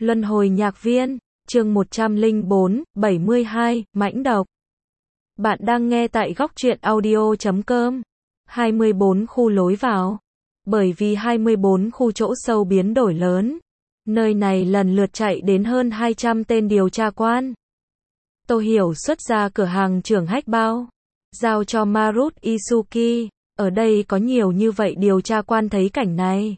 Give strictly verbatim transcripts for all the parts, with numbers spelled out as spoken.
Luân hồi nhạc viên, chương một trăm lẻ bốn, bảy mươi hai, mãnh độc. Bạn đang nghe tại góc truyện audio chấm com. hai mươi bốn khu lối vào. Bởi vì hai mươi bốn khu chỗ sâu biến đổi lớn, nơi này lần lượt chạy đến hơn hai trăm tên điều tra quan. Tô Hiểu xuất ra cửa hàng trưởng hách bao, giao cho Marut Isuki. Ở đây có nhiều như vậy điều tra quan thấy cảnh này.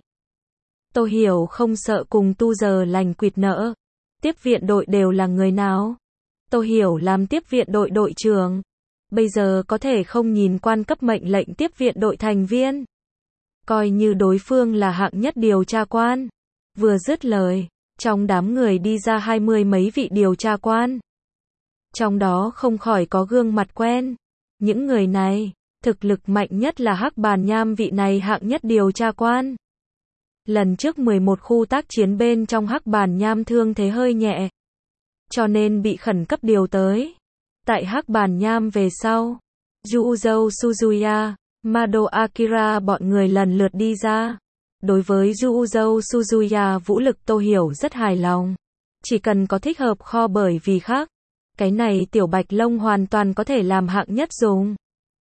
Tô Hiểu không sợ cùng tu giờ lành quỵt nợ. Tiếp viện đội đều là người nào? Tô Hiểu làm tiếp viện đội đội trưởng. Bây giờ có thể không nhìn quan cấp mệnh lệnh tiếp viện đội thành viên. Coi như đối phương là hạng nhất điều tra quan. Vừa dứt lời, trong đám người đi ra hai mươi mấy vị điều tra quan. Trong đó không khỏi có gương mặt quen. Những người này, thực lực mạnh nhất là Hắc Bàn Nham, vị này hạng nhất điều tra quan. Lần trước mười một khu tác chiến bên trong Hắc Bàn Nham thương thế hơi nhẹ, cho nên bị khẩn cấp điều tới. Tại Hắc Bàn Nham về sau, Yuzou Suzuya, Mado Akira bọn người lần lượt đi ra. Đối với Yuzou Suzuya vũ lực Tô Hiểu rất hài lòng. Chỉ cần có thích hợp kho, bởi vì khác, cái này tiểu bạch lông hoàn toàn có thể làm hạng nhất dùng.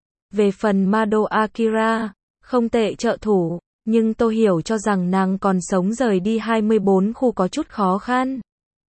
Về phần Mado Akira, không tệ trợ thủ, nhưng Tô Hiểu cho rằng nàng còn sống rời đi hai mươi bốn khu có chút khó khăn.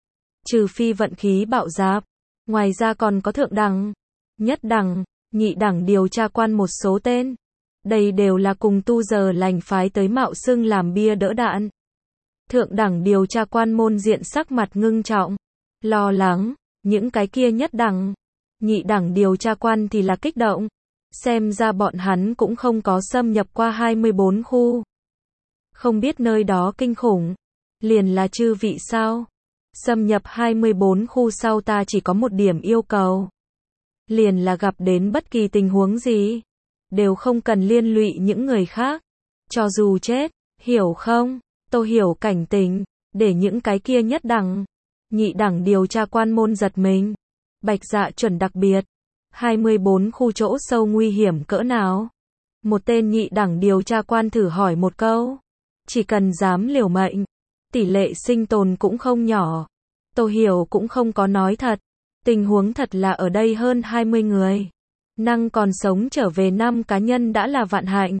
Trừ phi vận khí bạo dạp, ngoài ra còn có thượng đẳng, nhất đẳng, nhị đẳng điều tra quan một số tên. Đây đều là cùng tu giờ lành phái tới mạo xưng làm bia đỡ đạn. Thượng đẳng điều tra quan môn diện sắc mặt ngưng trọng, lo lắng, những cái kia nhất đẳng, nhị đẳng điều tra quan thì là kích động. Xem ra bọn hắn cũng không có xâm nhập qua hai mươi bốn khu. Không biết nơi đó kinh khủng, liền là chư vị sao? Xâm nhập hai mươi bốn khu sau ta chỉ có một điểm yêu cầu. Liền là gặp đến bất kỳ tình huống gì, đều không cần liên lụy những người khác. Cho dù chết, hiểu không? Tô Hiểu cảnh tỉnh, để những cái kia nhất đẳng, nhị đẳng điều tra quan môn giật mình. Bạch Dạ chuẩn đặc biệt. hai mươi bốn khu chỗ sâu nguy hiểm cỡ nào? Một tên nhị đẳng điều tra quan thử hỏi một câu. Chỉ cần dám liều mệnh, tỷ lệ sinh tồn cũng không nhỏ. Tô Hiểu cũng không có nói thật. Tình huống thật là ở đây hơn hai mươi người. Năng còn sống trở về năm cá nhân đã là vạn hạnh.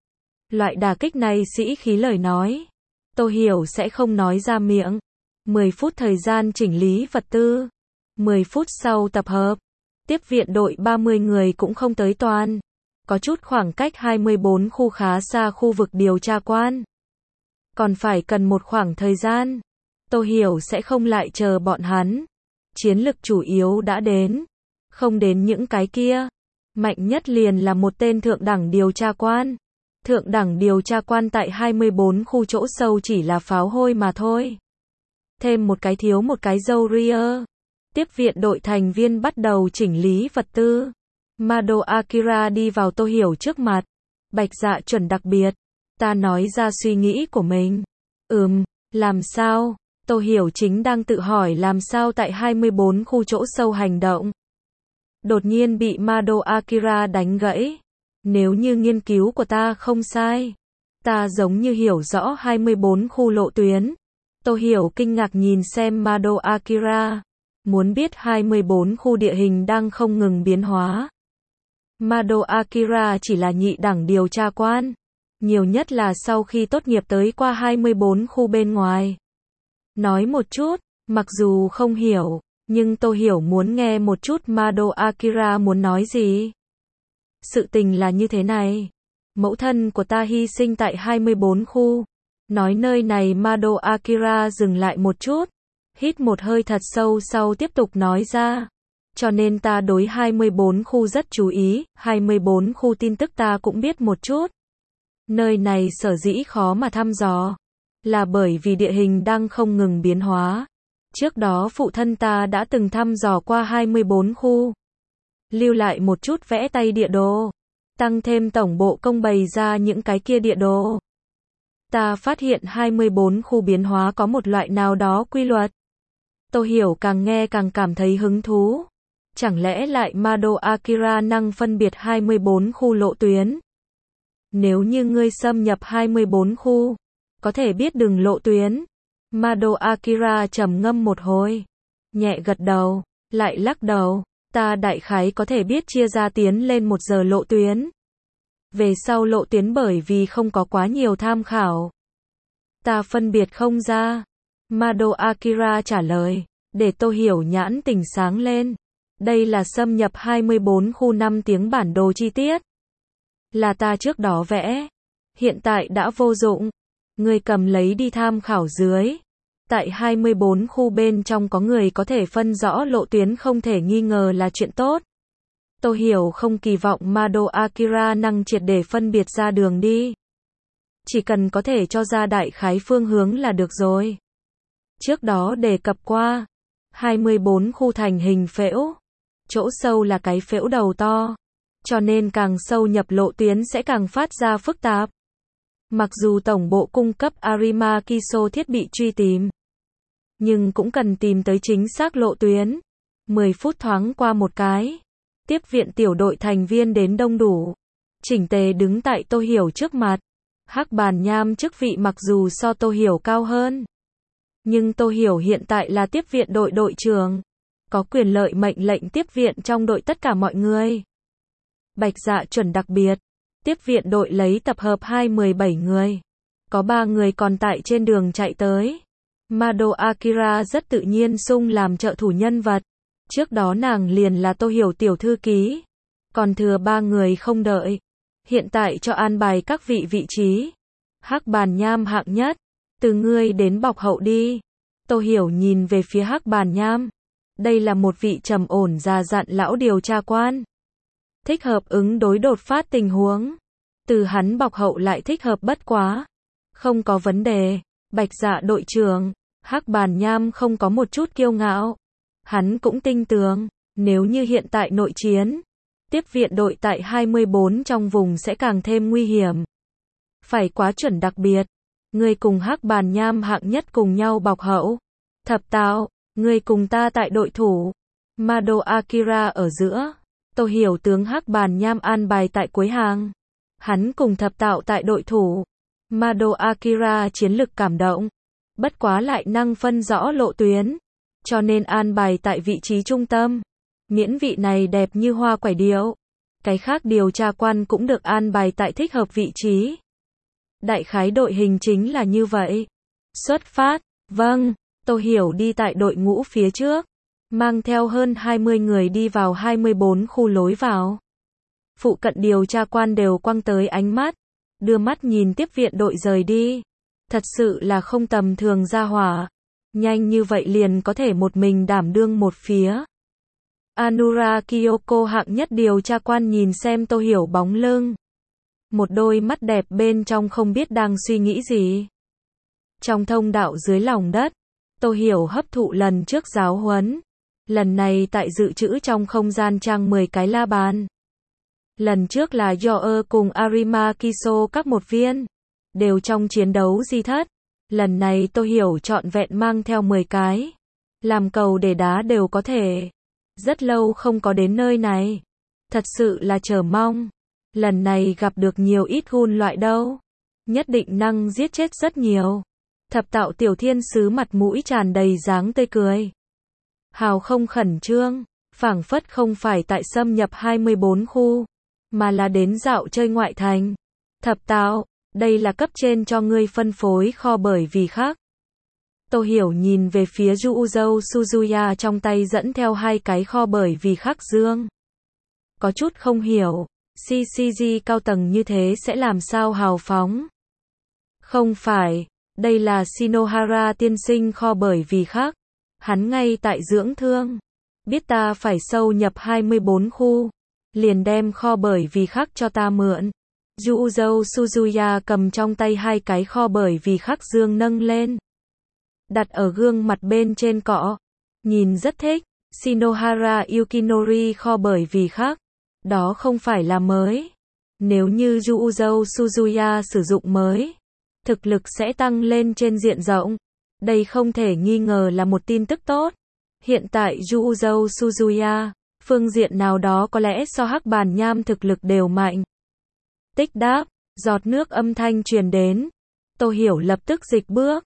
Loại đả kích này sĩ khí lời nói, Tô Hiểu sẽ không nói ra miệng. mười phút thời gian chỉnh lý vật tư. mười phút sau tập hợp. Tiếp viện đội ba mươi người cũng không tới toàn. Có chút khoảng cách hai mươi bốn khu khá xa khu vực điều tra quan. Còn phải cần một khoảng thời gian. Tô Hiểu sẽ không lại chờ bọn hắn. Chiến lực chủ yếu đã đến. Không đến những cái kia. Mạnh nhất liền là một tên thượng đẳng điều tra quan. Thượng đẳng điều tra quan tại hai mươi bốn khu chỗ sâu chỉ là pháo hôi mà thôi. Thêm một cái thiếu một cái dâu ria. Tiếp viện đội thành viên bắt đầu chỉnh lý vật tư. Mado Akira đi vào Tô Hiểu trước mặt. Bạch Dạ chuẩn đặc biệt. Ta nói ra suy nghĩ của mình. Ừm, làm sao? Tô Hiểu chính đang tự hỏi làm sao tại hai mươi bốn khu chỗ sâu hành động. Đột nhiên bị Mado Akira đánh gãy. Nếu như nghiên cứu của ta không sai, ta giống như hiểu rõ hai mươi bốn khu lộ tuyến. Tô Hiểu kinh ngạc nhìn xem Mado Akira. Muốn biết hai mươi bốn khu địa hình đang không ngừng biến hóa. Mado Akira chỉ là nhị đẳng điều tra quan. Nhiều nhất là sau khi tốt nghiệp tới qua hai mươi bốn khu bên ngoài. Nói một chút, mặc dù không hiểu, nhưng Tô Hiểu muốn nghe một chút Mado Akira muốn nói gì. Sự tình là như thế này. Mẫu thân của ta hy sinh tại hai mươi bốn khu. Nói nơi này Mado Akira dừng lại một chút. Hít một hơi thật sâu sau tiếp tục nói ra. Cho nên ta đối hai mươi bốn khu rất chú ý, hai mươi bốn khu tin tức ta cũng biết một chút. Nơi này sở dĩ khó mà thăm dò, là bởi vì địa hình đang không ngừng biến hóa. Trước đó phụ thân ta đã từng thăm dò qua hai mươi bốn khu. Lưu lại một chút vẽ tay địa đồ. Tăng thêm tổng bộ công bày ra những cái kia địa đồ. Ta phát hiện hai mươi bốn khu biến hóa có một loại nào đó quy luật. Tô Hiểu càng nghe càng cảm thấy hứng thú. Chẳng lẽ lại Mado Akira năng phân biệt hai mươi bốn khu lộ tuyến? Nếu như ngươi xâm nhập hai mươi bốn khu, có thể biết đường lộ tuyến, Mado Akira trầm ngâm một hồi, nhẹ gật đầu, lại lắc đầu, ta đại khái có thể biết chia ra tiến lên một giờ lộ tuyến. Về sau lộ tuyến bởi vì không có quá nhiều tham khảo. Ta phân biệt không ra. Mado Akira trả lời, để Tô Hiểu nhãn tỉnh sáng lên. Đây là xâm nhập hai mươi bốn khu năm tiếng bản đồ chi tiết. Là ta trước đó vẽ. Hiện tại đã vô dụng. Người cầm lấy đi tham khảo dưới. Tại hai mươi bốn khu bên trong có người có thể phân rõ lộ tuyến không thể nghi ngờ là chuyện tốt. Tô Hiểu không kỳ vọng Mado Akira năng triệt để phân biệt ra đường đi. Chỉ cần có thể cho ra đại khái phương hướng là được rồi. Trước đó đề cập qua, hai mươi bốn khu thành hình phễu. Chỗ sâu là cái phễu đầu to. Cho nên càng sâu nhập lộ tuyến sẽ càng phát ra phức tạp. Mặc dù tổng bộ cung cấp Arima Kiso thiết bị truy tìm, nhưng cũng cần tìm tới chính xác lộ tuyến. mười phút thoáng qua một cái. Tiếp viện tiểu đội thành viên đến đông đủ. Chỉnh tề đứng tại Tô Hiểu trước mặt. Hắc Bàn Nham chức vị mặc dù so Tô Hiểu cao hơn. Nhưng Tô Hiểu hiện tại là tiếp viện đội đội trưởng. Có quyền lợi mệnh lệnh tiếp viện trong đội tất cả mọi người. Bạch Dạ chuẩn đặc biệt. Tiếp viện đội lấy tập hợp hai mươi bảy người. Có ba người còn tại trên đường chạy tới. Mado Akira rất tự nhiên sung làm trợ thủ nhân vật. Trước đó nàng liền là Tô Hiểu tiểu thư ký. Còn thừa ba người không đợi. Hiện tại cho an bài các vị vị trí. Hắc Bàn Nham hạng nhất. Từ ngươi đến bọc hậu đi. Tô Hiểu nhìn về phía Hắc Bàn Nham. Đây là một vị trầm ổn già dặn lão điều tra quan. Thích hợp ứng đối đột phát tình huống. Từ hắn bọc hậu lại thích hợp bất quá. Không có vấn đề. Bạch Dạ đội trưởng. Hắc Bàn Nham không có một chút kiêu ngạo. Hắn cũng tin tưởng, nếu như hiện tại nội chiến, tiếp viện đội tại hai mươi bốn trong vùng sẽ càng thêm nguy hiểm. Phải quá chuẩn đặc biệt. Ngươi cùng Hắc Bàn Nham hạng nhất cùng nhau bọc hậu. Thập Tạo, ngươi cùng ta tại đội thủ. Mado Akira ở giữa. Tô Hiểu tướng Hắc Bàn Nham an bài tại cuối hàng. Hắn cùng Thập Tạo tại đội thủ. Mado Akira chiến lực cảm động. Bất quá lại năng phân rõ lộ tuyến. Cho nên an bài tại vị trí trung tâm. Miễn vị này đẹp như hoa quải điệu. Cái khác điều tra quan cũng được an bài tại thích hợp vị trí. Đại khái đội hình chính là như vậy. Xuất phát, vâng, Tô Hiểu đi tại đội ngũ phía trước. Mang theo hơn hai mươi người đi vào hai mươi bốn khu lối vào. Phụ cận điều tra quan đều quăng tới ánh mắt. Đưa mắt nhìn tiếp viện đội rời đi. Thật sự là không tầm thường ra hỏa. Nhanh như vậy liền có thể một mình đảm đương một phía. Anura Kyoko hạng nhất điều tra quan nhìn xem Tô Hiểu bóng lưng. Một đôi mắt đẹp bên trong không biết đang suy nghĩ gì. Trong thông đạo dưới lòng đất, Tô Hiểu hấp thụ lần trước giáo huấn. Lần này tại dự trữ trong không gian trang mười cái la bàn. Lần trước là Yoe cùng Arima Kiso các một viên. Đều trong chiến đấu di thất. Lần này Tô Hiểu trọn vẹn mang theo mười cái. Làm cầu để đá đều có thể. Rất lâu không có đến nơi này. Thật sự là chờ mong. Lần này gặp được nhiều ít gun loại đâu. Nhất định năng giết chết rất nhiều. Thập Tạo tiểu thiên sứ mặt mũi tràn đầy dáng tươi cười. Hào không khẩn trương. Phảng phất không phải tại xâm nhập hai mươi bốn khu. Mà là đến dạo chơi ngoại thành. Thập Tạo. Đây là cấp trên cho ngươi phân phối kho bởi vì khác. Tô Hiểu nhìn về phía Yuzo Suzuya trong tay dẫn theo hai cái kho bởi vì khác dương. Có chút không hiểu, xê xê giê cao tầng như thế sẽ làm sao hào phóng. Không phải, đây là Shinohara tiên sinh kho bởi vì khác. Hắn ngay tại dưỡng thương. Biết ta phải sâu nhập hai mươi bốn khu. Liền đem kho bởi vì khác cho ta mượn. Yuzo Suzuya cầm trong tay hai cái kho bởi vì khắc dương nâng lên. Đặt ở gương mặt bên trên cọ. Nhìn rất thích. Shinohara Yukinori kho bởi vì khác. Đó không phải là mới. Nếu như Yuzo Suzuya sử dụng mới, thực lực sẽ tăng lên trên diện rộng. Đây không thể nghi ngờ là một tin tức tốt. Hiện tại Yuzo Suzuya, phương diện nào đó có lẽ so Hắc Bàn Nham thực lực đều mạnh. Tích đáp, giọt nước âm thanh truyền đến. Tô Hiểu lập tức dịch bước.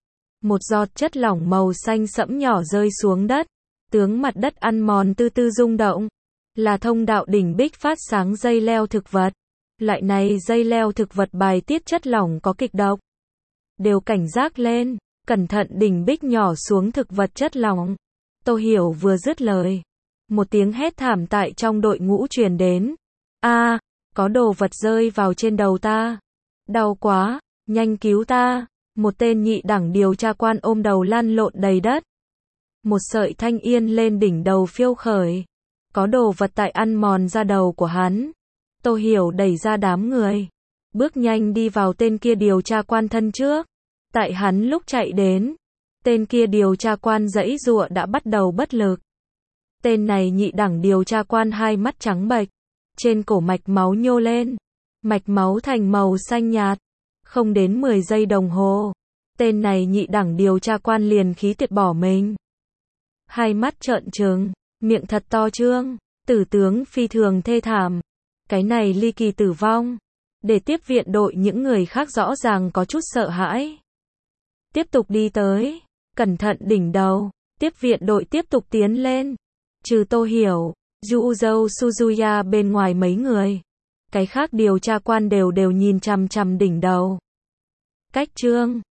Một giọt chất lỏng màu xanh sẫm nhỏ rơi xuống đất. Tướng mặt đất ăn mòn từ từ rung động. Là thông đạo đỉnh Bích phát sáng dây leo thực vật. Loại này dây leo thực vật bài tiết chất lỏng có kịch độc. Đều cảnh giác lên, cẩn thận đỉnh Bích nhỏ xuống thực vật chất lỏng. Tô Hiểu vừa dứt lời. Một tiếng hét thảm tại trong đội ngũ truyền đến. A, có đồ vật rơi vào trên đầu ta. Đau quá, nhanh cứu ta. Một tên nhị đẳng điều tra quan ôm đầu lăn lộn đầy đất. Một sợi thanh yên lên đỉnh đầu phiêu khởi. Có đồ vật tại ăn mòn da đầu của hắn. Tô Hiểu đẩy ra đám người. Bước nhanh đi vào tên kia điều tra quan thân trước. Tại hắn lúc chạy đến. Tên kia điều tra quan giãy giụa đã bắt đầu bất lực. Tên này nhị đẳng điều tra quan hai mắt trắng bệch. Trên cổ mạch máu nhô lên. Mạch máu thành màu xanh nhạt. Không đến mười giây đồng hồ. Tên này nhị đẳng điều tra quan liền khí tiệt bỏ mình. Hai mắt trợn trừng. Miệng thật to trương. Tử tướng phi thường thê thảm. Cái này ly kỳ tử vong. Để tiếp viện đội những người khác rõ ràng có chút sợ hãi. Tiếp tục đi tới. Cẩn thận đỉnh đầu. Tiếp viện đội tiếp tục tiến lên. Trừ Tô Hiểu, Yuzou Suzuya bên ngoài mấy người. Cái khác điều tra quan đều đều nhìn chằm chằm đỉnh đầu. Cách trương.